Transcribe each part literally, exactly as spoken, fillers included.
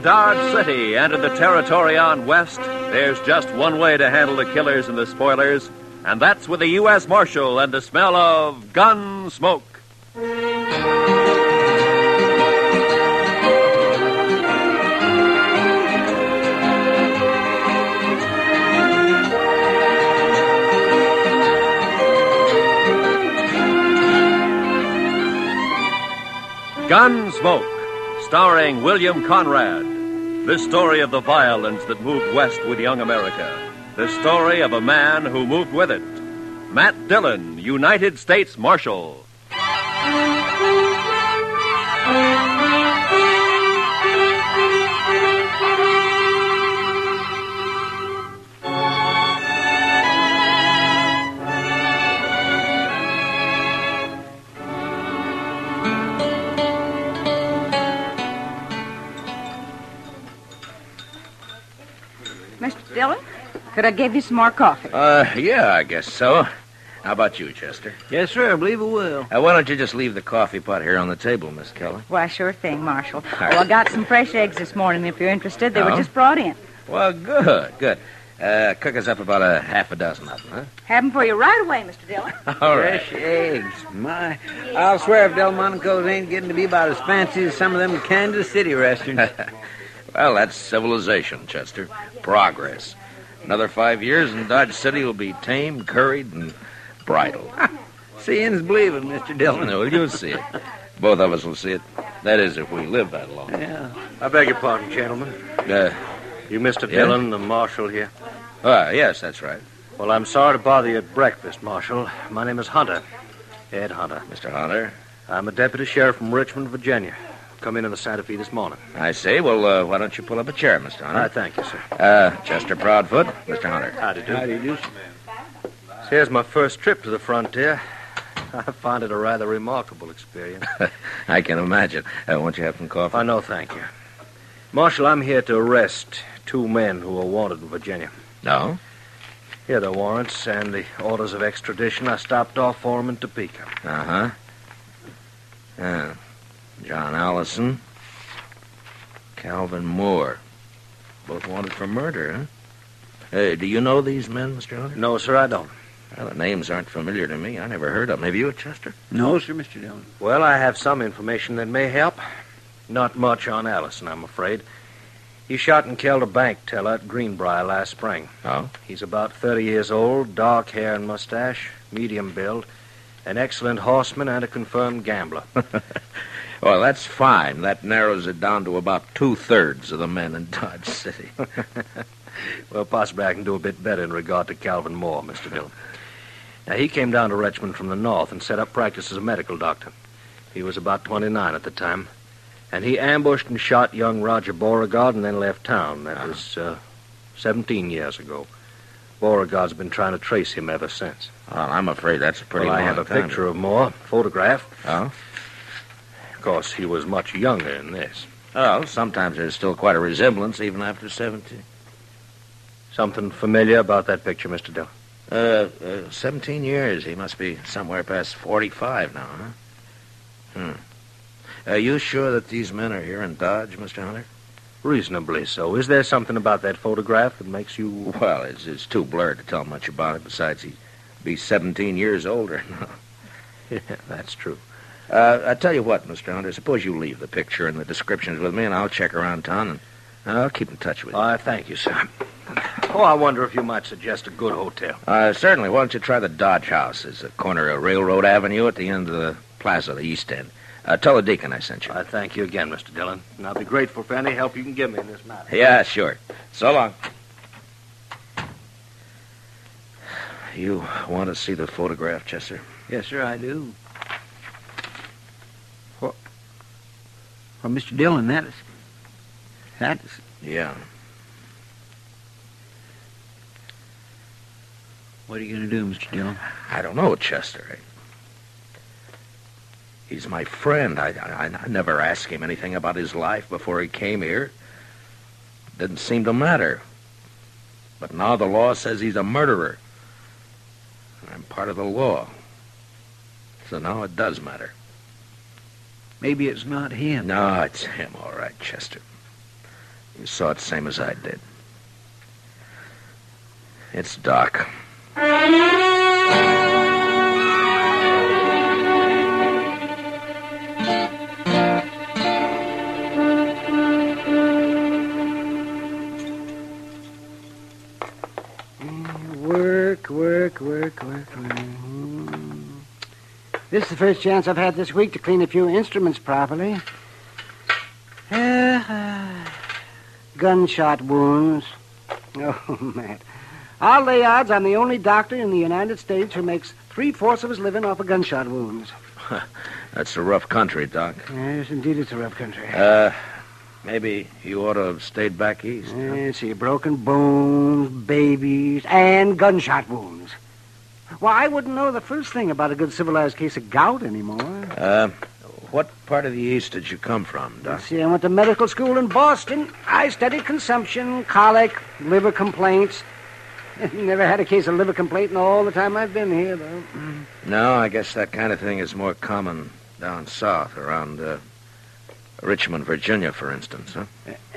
Dodge City and in the territory on west, there's just one way to handle the killers and the spoilers, and that's with a U S Marshal and the smell of gun smoke. Gunsmoke, starring William Conrad. The story of the violence that moved west with young America. The story of a man who moved with it. Matt Dillon, United States Marshal. Mister Dillon, could I give you some more coffee? Uh, yeah, I guess so. How about you, Chester? Yes, sir, I believe it will. Uh, why don't you just leave the coffee pot here on the table, Miss Keller? Why, sure thing, Marshal. Oh, I got some fresh eggs this morning, if you're interested. They Oh? were just brought in. Well, good, good. Uh, cook us up about a half a dozen of them, huh? Have them for you right away, Mister Dillon. All right. Fresh eggs. My, I'll swear if Delmonico's ain't getting to be about as fancy as some of them Kansas City restaurants. Well, that's civilization, Chester. Progress. Another five years and Dodge City will be tamed, curried, and bridled. Seeing's believing, Mister Dillon. No, you'll see it. Both of us will see it. That is, if we live that long. Yeah. I beg your pardon, gentlemen. Uh, You Mister Yeah? Dillon, the marshal here? uh, yes, that's right. Well, I'm sorry to bother you at breakfast, Marshal. My name is Hunter. Ed Hunter. Mister Hunter. I'm a deputy sheriff from Richmond, Virginia. Come in in the Santa Fe this morning. I say, well, uh, why don't you pull up a chair, Mister Hunter? I thank you, sir. Uh, Chester Proudfoot, Mister Hunter. Howdy do. Howdy do. Here's my first trip to the frontier. I find it a rather remarkable experience. I can imagine. Uh, won't you have some coffee? I know, thank you. Marshal, I'm here to arrest two men who are wanted in Virginia. No? Here are the warrants and the orders of extradition. I stopped off for them in Topeka. Uh-huh. Uh, John Allison, Calvin Moore. Both wanted for murder, huh? Uh, do you know these men, Mister Hunter? No, sir, I don't. Well, the names aren't familiar to me. I never heard of them. Have you, Chester? No, sir, Mister Dillon. Well, I have some information that may help. Not much on Allison, I'm afraid. He shot and killed a bank teller at Greenbrier last spring. Oh? He's about thirty years old, dark hair and mustache, medium build, an excellent horseman and a confirmed gambler. Well, that's fine. That narrows it down to about two-thirds of the men in Dodge City. Well, possibly I can do a bit better in regard to Calvin Moore, Mister Dillon. Now, he came down to Richmond from the north and set up practice as a medical doctor. He was about twenty-nine at the time. And he ambushed and shot young Roger Beauregard and then left town. That Uh-huh. was uh, seventeen years ago. Beauregard's been trying to trace him ever since. Well, I'm afraid that's a pretty well, I long have a time. picture of Moore, photograph. Oh? Of course, he was much younger than this. Oh, sometimes there's still quite a resemblance, even after seventeen. Something familiar about that picture, Mister Dillon? Uh, uh, seventeen years. He must be somewhere past forty-five now, huh? Hmm. Are you sure that these men are here in Dodge, Mister Hunter? Reasonably so. Is there something about that photograph that makes you... Well, it's, it's too blurred to tell much about it. Besides, he'd be seventeen years older now. Yeah, that's true. Uh, I tell you what, Mister Hunter, suppose you leave the picture and the descriptions with me, and I'll check around town, and I'll keep in touch with you. Uh, thank you, sir. Oh, I wonder if you might suggest a good hotel. Uh, certainly. Why don't you try the Dodge House? It's a corner of Railroad Avenue at the end of the plaza, the East End. Uh, tell the deacon I sent you. I thank you again, Mister Dillon, and I'll be grateful for any help you can give me in this matter. Yeah, sure. So long. You want to see the photograph, Chester? Yes, sir, I do. Well, well Mister Dillon, that is... That is... Yeah. What are you going to do, Mister Dillon? I don't know, Chester. He's my friend. I, I, I never asked him anything about his life before he came here. Didn't seem to matter. But now the law says he's a murderer. I'm part of the law. So now it does matter. Maybe it's not him. No, it's him, all right, Chester. You saw it same as I did. It's Doc. Work, work, work, work, work. This is the first chance I've had this week to clean a few instruments properly. Uh, uh, gunshot wounds. Oh, Matt. I'll lay odds I'm the only doctor in the United States who makes three-fourths of his living off of gunshot wounds. That's a rough country, Doc. Yes, indeed, it's a rough country. Uh, maybe you ought to have stayed back east. Huh? Yeah, see, broken bones, babies, and gunshot wounds. Well, I wouldn't know the first thing about a good civilized case of gout anymore. Uh, what part of the East did you come from, Doc? See, I went to medical school in Boston. I studied consumption, colic, liver complaints. Never had a case of liver complaint in all the time I've been here, though. No, I guess that kind of thing is more common down south, around uh, Richmond, Virginia, for instance, huh?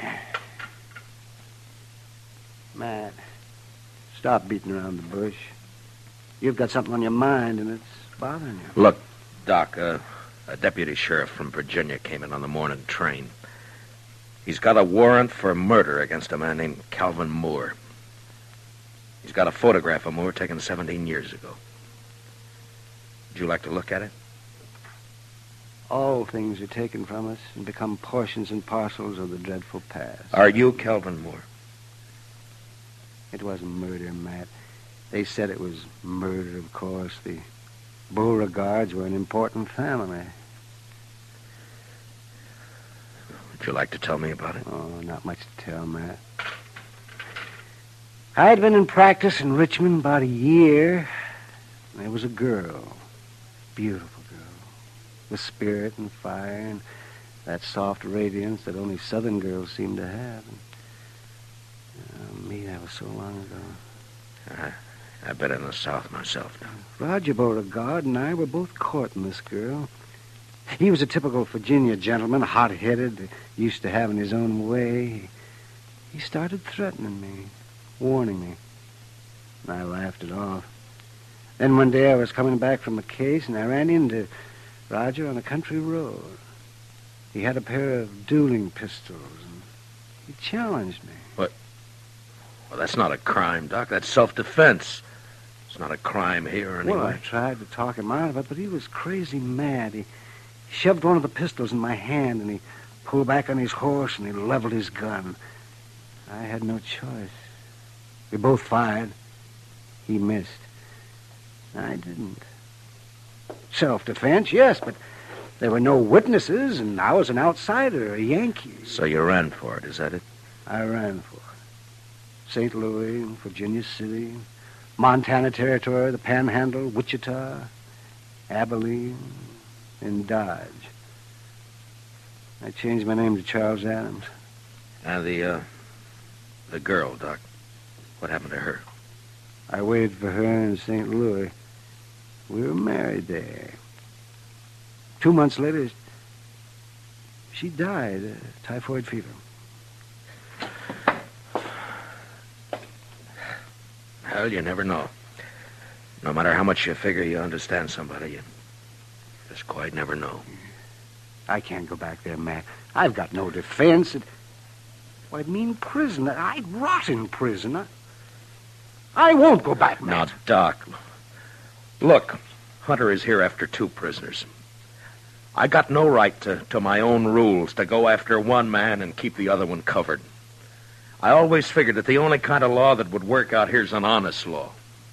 Matt, stop beating around the bush. You've got something on your mind, and it's bothering you. Look, Doc, uh, a deputy sheriff from Virginia came in on the morning train. He's got a warrant for murder against a man named Calvin Moore. He's got a photograph of Moore taken seventeen years ago. Would you like to look at it? All things are taken from us and become portions and parcels of the dreadful past. Are you Calvin Moore? It wasn't murder, Matt. They said it was murder, of course. The Beauregards were an important family. Would you like to tell me about it? Oh, not much to tell, Matt. I'd been in practice in Richmond about a year. There was a girl, beautiful girl, with spirit and fire and that soft radiance that only Southern girls seem to have. And, uh, me, that was so long ago. Uh, I've been in the South myself now. Roger Beauregard and I were both courting this girl. He was a typical Virginia gentleman, hot-headed, used to having his own way. He started threatening me, warning me. And I laughed it off. Then one day I was coming back from a case, and I ran into Roger on a country road. He had a pair of dueling pistols, and he challenged me. What? Well, that's not a crime, Doc. That's self-defense. It's not a crime here anyway. Well, I tried to talk him out of it, but he was crazy mad. He shoved one of the pistols in my hand, and he pulled back on his horse, and he leveled his gun. I had no choice. We both fired. He missed. I didn't. Self-defense, yes, but there were no witnesses, and I was an outsider, a Yankee. So you ran for it, is that it? I ran for it. Saint Louis, Virginia City, Montana Territory, the Panhandle, Wichita, Abilene, and Dodge. I changed my name to Charles Adams. And the, uh, the girl, Doc, what happened to her? I waited for her in Saint Louis. We were married there. Two months later, she died of typhoid fever. Well, you never know. No matter how much you figure you understand somebody, you just quite never know. I can't go back there, Matt. I've got no defense. It, well, I mean prison. I'd rot in prison. I, I won't go back, Matt. Now, Doc, look, Hunter is here after two prisoners. I got no right to, to my own rules, to go after one man and keep the other one covered. I always figured that the only kind of law that would work out here is an honest law.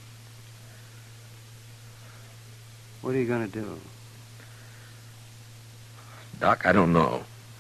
What are you going to do? Doc, I don't know.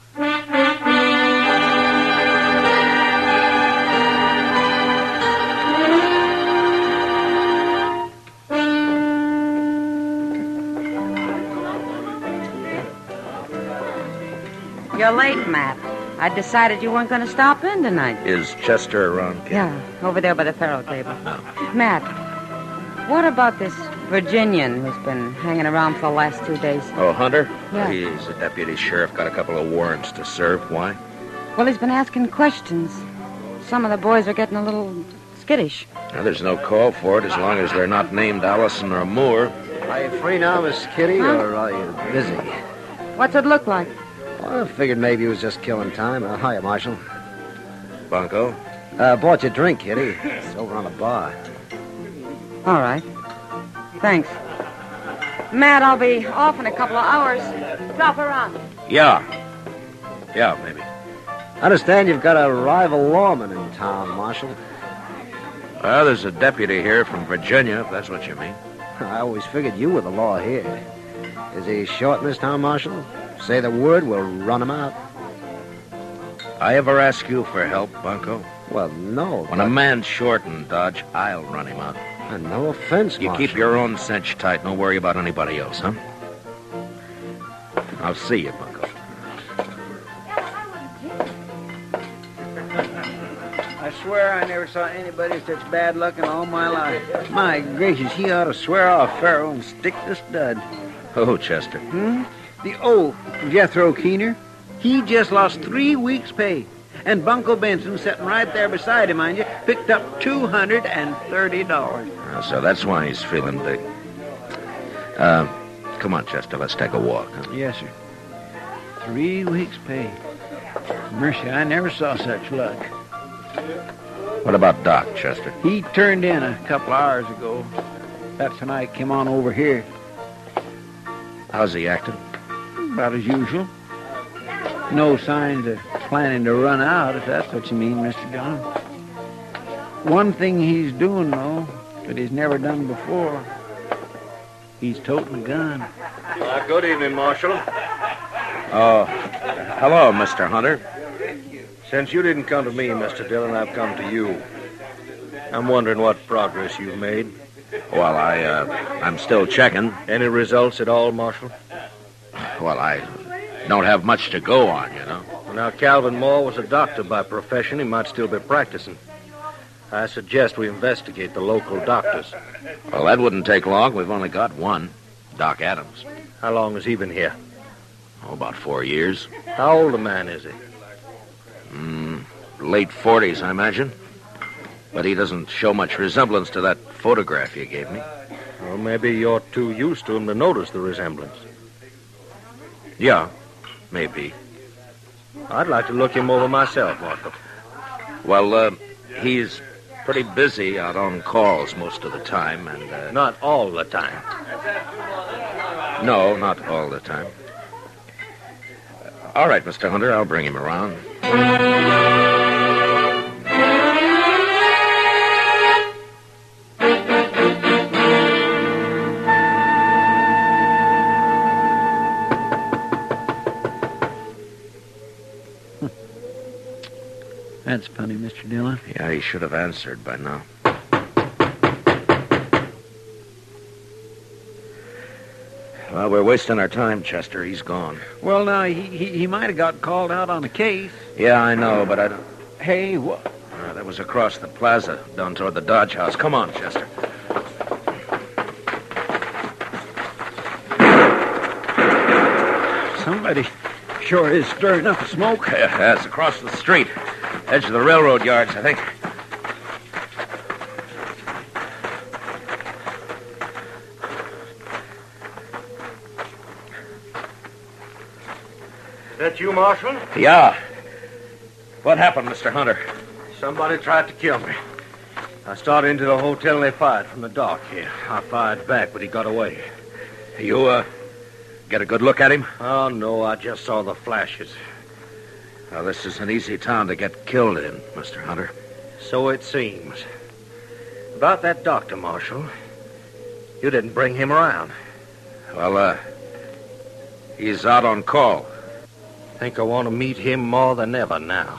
You're late, Matt. I decided you weren't going to stop in tonight. Is Chester around, Kid? Yeah, over there by the faro table. No. Matt, what about this Virginian who's been hanging around for the last two days? Oh, Hunter? Yeah. He's a deputy sheriff, got a couple of warrants to serve. Why? Well, he's been asking questions. Some of the boys are getting a little skittish. Now, there's no call for it as long as they're not named Allison or Moore. Are you free now, Miss Kitty, Huh? or are you busy? What's it look like? Well, I figured maybe he was just killing time. Uh, hiya, Marshal. Bunko? Uh, bought you a drink, Kitty. It's over on the bar. All right. Thanks. Matt, I'll be off in a couple of hours. Drop around. Yeah. Yeah, maybe. I understand you've got a rival lawman in town, Marshal. Well, there's a deputy here from Virginia, if that's what you mean. I always figured you were the law here. Is he short in this town, Marshal? Say the word, we'll run him out. I ever ask you for help, Bunko? Well, no. When a man's short in Dodge, I'll run him out. Uh, no offense, You Marshal. keep your own cinch tight. Don't worry about anybody else, huh? I'll see you, Bunko. I swear I never saw anybody with such bad luck in all my life. My gracious, he ought to swear off Pharaoh and stick the stud. Oh, Chester. Hmm? The old Jethro Keener. He just lost three weeks' pay. And Bunko Benson, sitting right there beside him, mind you, picked up two hundred thirty dollars. Uh, so that's why he's feeling big. Uh, come on, Chester, let's take a walk. Huh? Yes, sir. Three weeks' pay. Mercy, I never saw such luck. What about Doc, Chester? He turned in a couple hours ago. That's when I came on over here. How's he acting? About as usual. No signs of planning to run out, if that's what you mean, Mister Dillon. One thing he's doing, though, that he's never done before. He's toting a gun. Uh, good evening, Marshal. Oh, hello, Mister Hunter. Since you didn't come to me, Mister Dillon, I've come to you. I'm wondering what progress you've made. Well, I, uh, I'm still checking. Any results at all, Marshal? Well, I don't have much to go on, you know. Now, Calvin Moore was a doctor by profession. He might still be practicing. I suggest we investigate the local doctors. Well, that wouldn't take long. We've only got one, Doc Adams. How long has he been here? Oh, about four years. How old a man is he? Mm, late forties, I imagine. But he doesn't show much resemblance to that photograph you gave me. Well, maybe you're too used to him to notice the resemblance. Yeah, maybe. I'd like to look him over myself, Marshal. Well, uh, he's pretty busy out on calls most of the time, and... Uh, Not all the time. No, not all the time. All right, Mister Hunter, I'll bring him around. That's funny, Mister Dillon. Yeah, he should have answered by now. Well, we're wasting our time, Chester. He's gone. Well, now, he, he, he might have got called out on a case. Yeah, I know, but I don't... Hey, what? Uh, that was across the plaza, down toward the Dodge House. Come on, Chester. Somebody sure is stirring up the smoke. Yeah, it's across the street. Edge of the railroad yards, I think. That you, Marshal? Yeah. What happened, Mister Hunter? Somebody tried to kill me. I started into the hotel and they fired from the dock here. I fired back, but he got away. You, uh, get a good look at him? Oh, no, I just saw the flashes. Well, this is an easy town to get killed in, Mister Hunter. So it seems. About that doctor, Marshal. You didn't bring him around. Well, uh, he's out on call. Think I want to meet him more than ever now.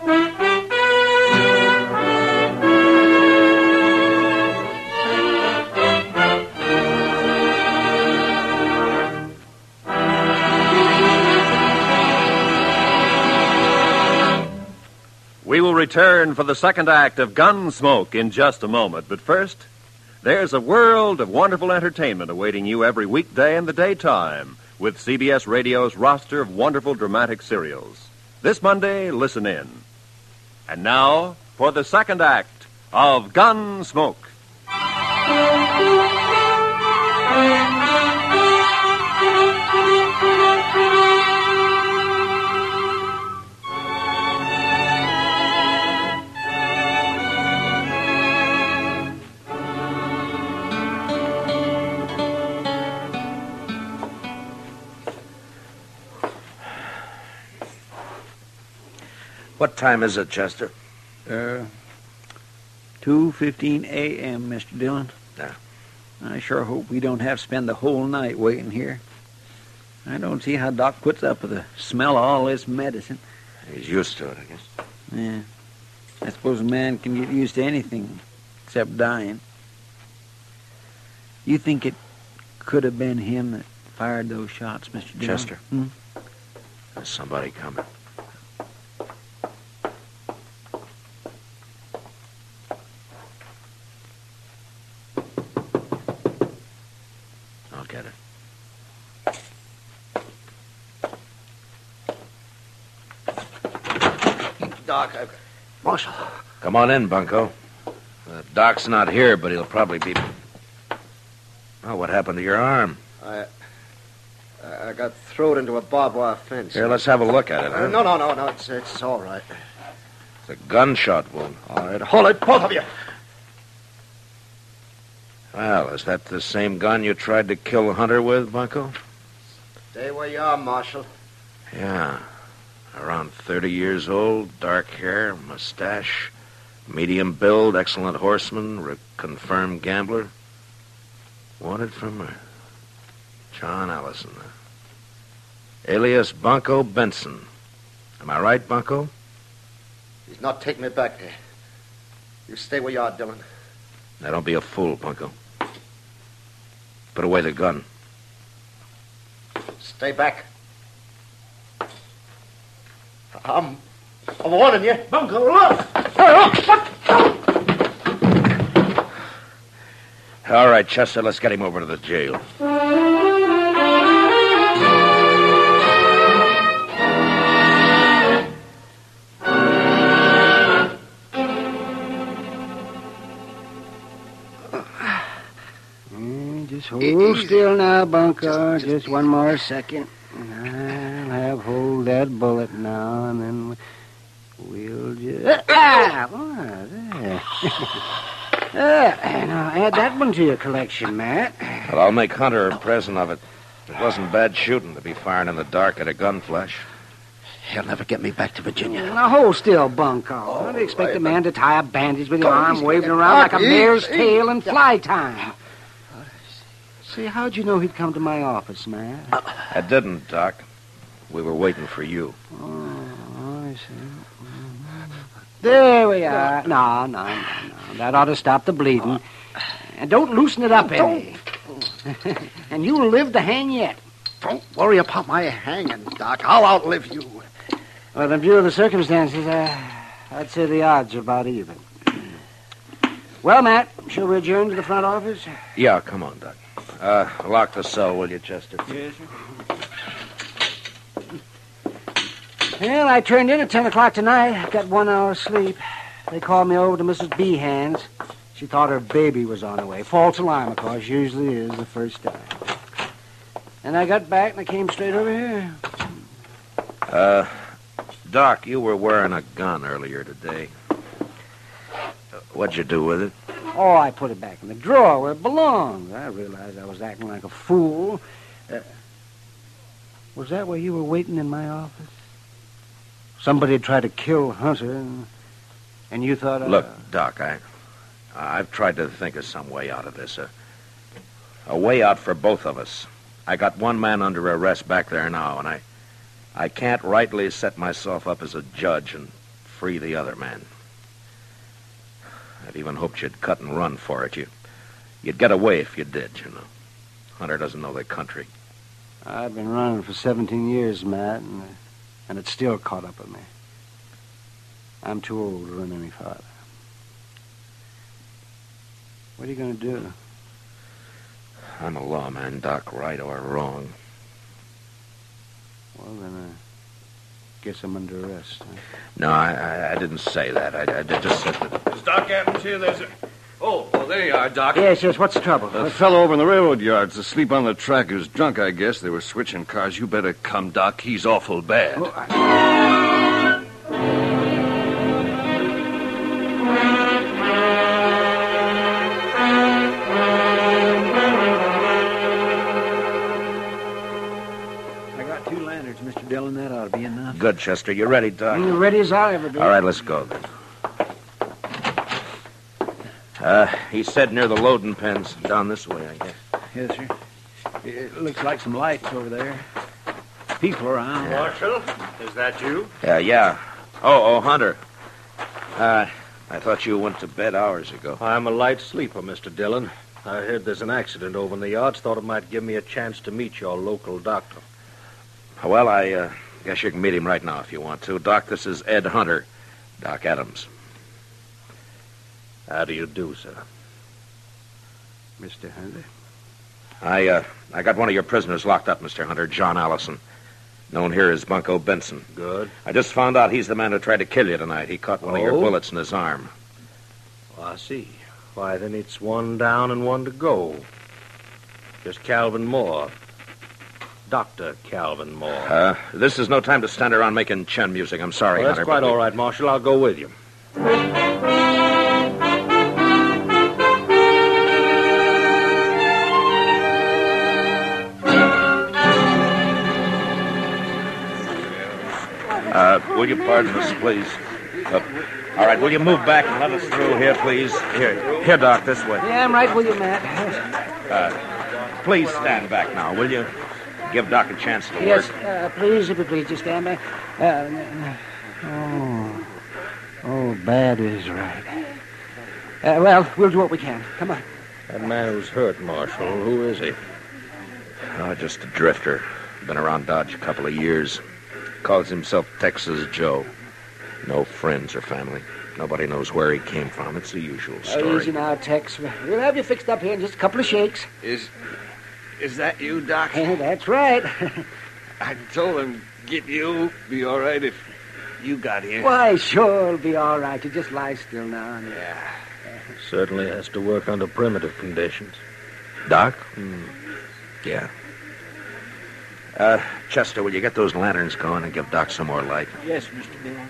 We will return for the second act of Gunsmoke in just a moment. But first, there's a world of wonderful entertainment awaiting you every weekday in the daytime with C B S Radio's roster of wonderful dramatic serials. This Monday, listen in. And now, for the second act of Gunsmoke. What time is it, Chester? Uh, two fifteen a.m., Mister Dillon. Yeah. I sure hope we don't have to spend the whole night waiting here. I don't see how Doc puts up with the smell of all this medicine. He's used to it, I guess. Yeah. I suppose a man can get used to anything except dying. You think it could have been him that fired those shots, Mister Dillon? Chester. Hmm? There's somebody coming. I'll get it. Doc, I... Marshal. Come on in, Bunko. The doc's not here, but he'll probably be... Oh, what happened to your arm? I... I got thrown into a barbed wire fence. Here, let's have a look at it, huh? Uh, no, no, no, no. It's, it's all right. It's a gunshot wound. All right, hold it, both of you. Well, is that the same gun you tried to kill Hunter with, Bunko? Stay where you are, Marshal. Yeah. Around thirty years old, dark hair, mustache, medium build, excellent horseman, re- confirmed gambler. Wanted from her. John Allison. Alias Bunko Benson. Am I right, Bunko? He's not taking me back there. You stay where you are, Dillon. Now, don't be a fool, Bunko. Put away the gun. Stay back. I'm... I'm warning you. Bunko, look! All right, Chester, let's get him over to the jail. Just hold still now, Bunko. Just, just one more second. I'll have hold that bullet now, and then we'll just... Ah! Oh, there. uh, now, add that one to your collection, Matt. Well, I'll make Hunter a present of it. It wasn't bad shooting to be firing in the dark at a gun flash. He'll never get me back to Virginia. Now, hold still, Bunko. Oh, Don't expect right, a man to tie a bandage with your Oh, arm he's waving getting around like a cocky. mare's He's- tail in fly time. See, how'd you know he'd come to my office, Matt? I didn't, Doc. We were waiting for you. Oh, I see. Mhm. There we are. No, no, no, no. That ought to stop the bleeding. And don't loosen it up any. And you'll live to hang yet. Don't worry about my hanging, Doc. I'll outlive you. Well, in view of the circumstances, uh, I'd say the odds are about even. Well, Matt, shall we adjourn to the front office? Yeah, come on, Doc. Uh, lock the cell, will you, Chester? Yes, sir. Well, I turned in at ten o'clock tonight. Got one hour's sleep. They called me over to Missus Behan's. She thought her baby was on the way. False alarm, of course. Usually is the first time. And I got back and I came straight over here. Uh, Doc, you were wearing a gun earlier today. What'd you do with it? Oh, I put it back in the drawer where it belongs. I realized I was acting like a fool. Uh, was that where you were waiting in my office? Somebody had tried to kill Hunter, and, and you thought... Uh, Look, Doc, I, I've tried to think of some way out of this. A, a way out for both of us. I got one man under arrest back there now, and I, I can't rightly set myself up as a judge and free the other man. I'd even hoped you'd cut and run for it. You, you'd get away if you did, you know. Hunter doesn't know the country. I've been running for seventeen years, Matt, and, and it's still caught up with me. I'm too old to run any farther. What are you going to do? I'm a lawman, Doc, right or wrong. Well, then, uh, Guess I'm under arrest. Huh? No, I, I, I didn't say that. I, I just said that. Is Doc Adams here? There's a... Oh, well, there you are, Doc. Yes, yes. What's the trouble? A fellow over in the railroad yard's asleep on the track. He was drunk, I guess. They were switching cars. You better come, Doc. He's awful bad. Oh, I... I got two lanterns, Mister Dillon. That ought to be enough. Good, Chester. You ready, Doc? I'm ready as I'll ever be. All right, let's go then. Uh, he said near the loading pens. Down this way, I guess. Yes, sir. It looks like some lights over there. People around. Marshal, is that you? Yeah, yeah. Oh, oh, Hunter. Uh, I thought you went to bed hours ago. I'm a light sleeper, Mister Dillon. I heard there's an accident over in the yards. Thought it might give me a chance to meet your local doctor. Well, I uh, guess you can meet him right now if you want to. Doc, this is Ed Hunter. Doc Adams. How do you do, sir? Mister Hunter? I, uh, I got one of your prisoners locked up, Mister Hunter, John Allison. Known here as Bunko Benson. Good. I just found out he's the man who tried to kill you tonight. He caught one of your Oh? bullets in his arm. Oh, I see. Why, then it's one down and one to go. Just Calvin Moore. Doctor Calvin Moore. Uh, this is no time to stand around making chin music. I'm sorry, Well, that's Hunter. quite but- all right, Marshal. I'll go with you. Uh, will you pardon us, please? Uh, all right, will you move back and let us through here, please? Here, here, Doc, this way. Yeah, I'm right with you, Matt. Uh, please stand back now, will you? Give Doc a chance to Yes, work. uh, please, if you please, just stand back. Uh, oh, oh, bad is right. Uh, well, we'll do what we can. Come on. That man who's hurt, Marshal, who is he? Oh, just a drifter. Been around Dodge a couple of years. Calls himself Texas Joe. No friends or family. Nobody knows where he came from. It's the usual Oh, story. easy now, Tex. We'll have you fixed up here in just a couple of shakes. Is... Is that you, Doc? That's right. I told him get you. Be all right if you got here. Why, sure, it'll be all right. You just lie still now. And... Yeah. Certainly has to work under primitive conditions. Doc? Yeah. Uh, Chester, will you get those lanterns going and give Doc some more light? Yes, Mister Dillon.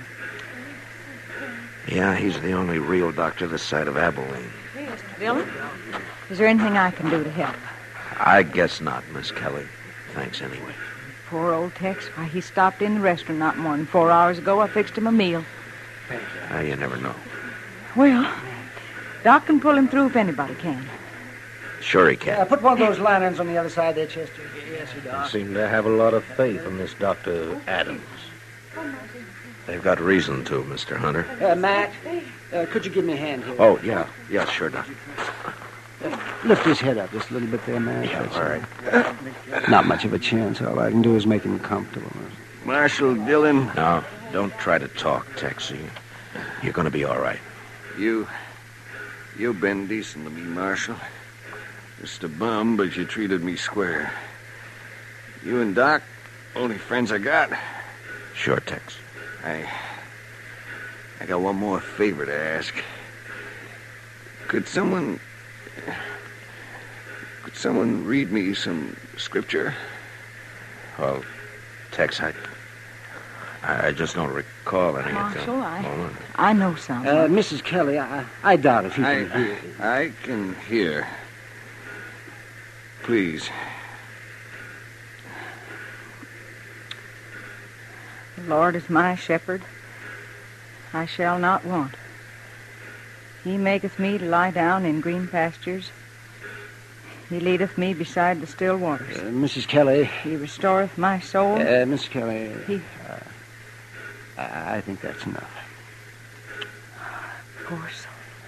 Yeah, he's the only real doctor this side of Abilene. Mister Dillon, is there anything I can do to help? I guess not, Miss Kelly. Thanks anyway. Poor old Tex. Why, he stopped in the restaurant not more than four hours ago. I fixed him a meal. Uh, you never know. Well, Doc can pull him through if anybody can. Sure he can. Uh, put one of those lanterns on the other side there, Chester. Yes, you You seem to have a lot of faith in this Doctor Adams. They've got reason to, Mister Hunter. Uh, Matt, uh, could you give me a hand here? Oh, yeah. Yeah, sure, Doc. Lift his head up just a little bit there, Matt. Yeah, That's all right. Not much of a chance. All I can do is make him comfortable. Marshal Dillon, Now, don't try to talk, Texie. You're going to be all right. you... You've been decent to me, Marshal. Just a bum, but you treated me square. You and Doc, only friends I got. Sure, Tex. I... I got one more favor to ask. Could someone... Could someone read me some scripture? Well, Tex, I... I just don't recall any of Marshal, them. I, I know some. Uh, Missus Kelly, I, I doubt if he I, can hear. I can hear. Please. The Lord is my shepherd. I shall not want. He maketh me to lie down in green pastures. He leadeth me beside the still waters. Uh, Missus Kelly, He restoreth my soul. uh, Missus Kelly, He, uh, I, I think that's enough. poor soul.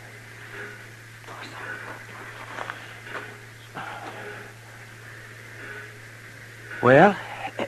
Well, you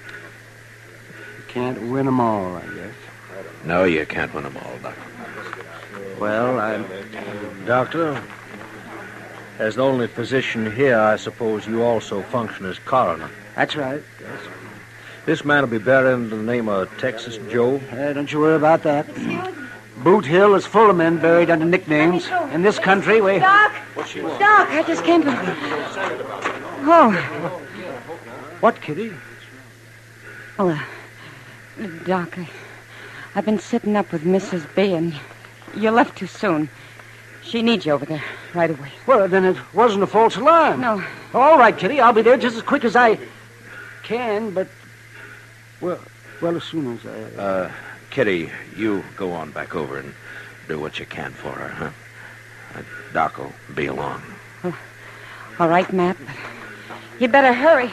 can't win them all, I guess. No, you can't win them all, Doc. Well, I'm... Doctor, as the only physician here, I suppose you also function as coroner. That's right. Yes. This man will be buried under the name of Texas Joe. Uh, don't you worry about that. Boot Hill is full of men buried under nicknames. In this country, we... Doc! Doc, I just came from... Oh. What, Kitty? Oh, uh, Doc, I, I've been sitting up with Missus B, and you left too soon. She needs you over there right away. Well, then it wasn't a false alarm. No. All right, Kitty, I'll be there just as quick as I can, but... Well, well, as soon as I... Uh, Kitty, you go on back over and do what you can for her, huh? Uh, Doc will be along. Oh, all right, Matt, but you better hurry.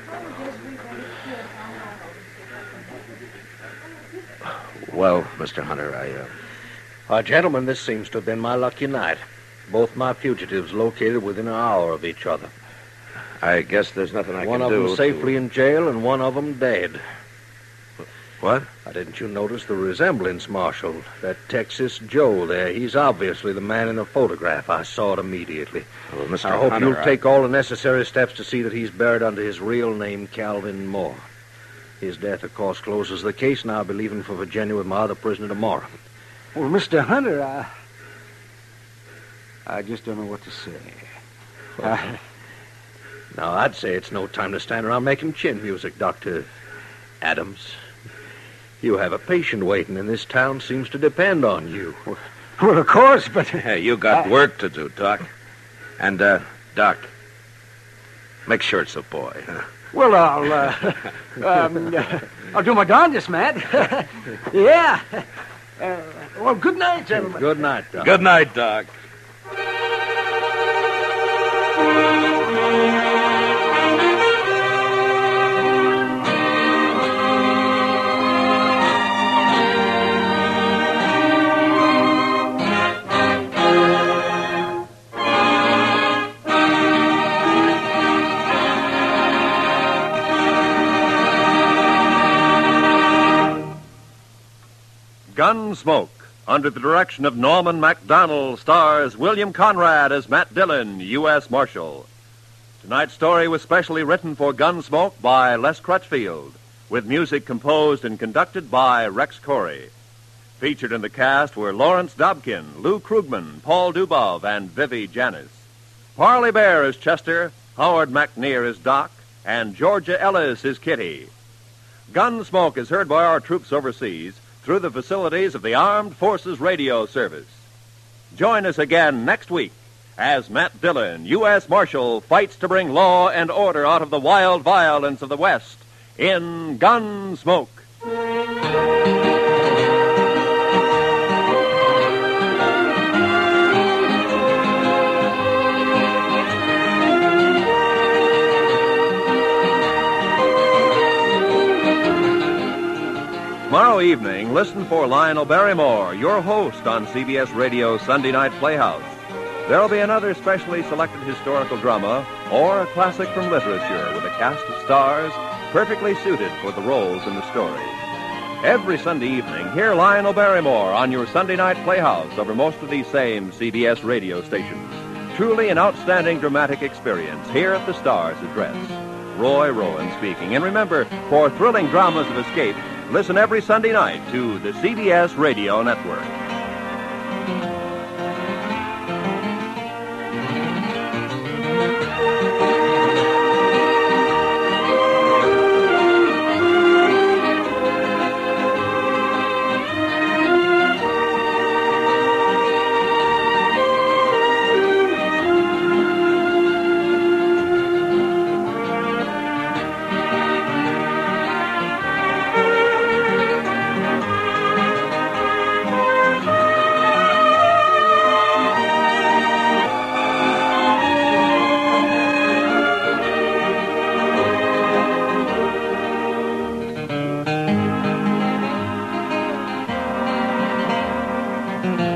Well, Mister Hunter, I, uh... Uh, gentlemen, this seems to have been my lucky night. Both my fugitives located within an hour of each other. I guess there's nothing I one can do. One of them safely to... in jail and one of them dead. What? Uh, didn't you notice the resemblance, Marshal? That Texas Joe there, he's obviously the man in the photograph. I saw it immediately. Well, Mister I hope Hunter, you'll I... take all the necessary steps to see that he's buried under his real name, Calvin Moore. His death, of course, closes the case, and I'll be leaving for Virginia with my other prisoner tomorrow. Well, Mister Hunter, I... I just don't know what to say. Well, I... Now, I'd say it's no time to stand around making chin music, Doctor Adams. You have a patient waiting, and this town seems to depend on you. Well, of course, but... Hey, you got I... work to do, Doc. And, uh, Doc, make sure it's a boy, huh? Well, I'll, uh, um, uh, I'll do my darndest, Matt. Yeah. Uh, well, good night, gentlemen. Good night, Doc. Good night, Doc. Gunsmoke, under the direction of Norman Macdonald, stars William Conrad as Matt Dillon, U S Marshal. Tonight's story was specially written for Gunsmoke by Les Crutchfield, with music composed and conducted by Rex Corey. Featured in the cast were Lawrence Dobkin, Lou Krugman, Paul Dubov, and Vivi Janis. Parley Bear is Chester, Howard McNear is Doc, and Georgia Ellis is Kitty. Gunsmoke is heard by our troops overseas through the facilities of the Armed Forces Radio Service. Join us again next week as Matt Dillon, U S Marshal, fights to bring law and order out of the wild violence of the West in Gunsmoke. Tomorrow evening, listen for Lionel Barrymore, your host on C B S Radio Sunday Night Playhouse. There'll be another specially selected historical drama or a classic from literature with a cast of stars perfectly suited for the roles in the story. Every Sunday evening, hear Lionel Barrymore on your Sunday Night Playhouse over most of these same C B S radio stations. Truly an outstanding dramatic experience here at the Star's address. Roy Rowan speaking. And remember, for thrilling dramas of escape, listen every Sunday night to the C B S Radio Network. Mm-hmm.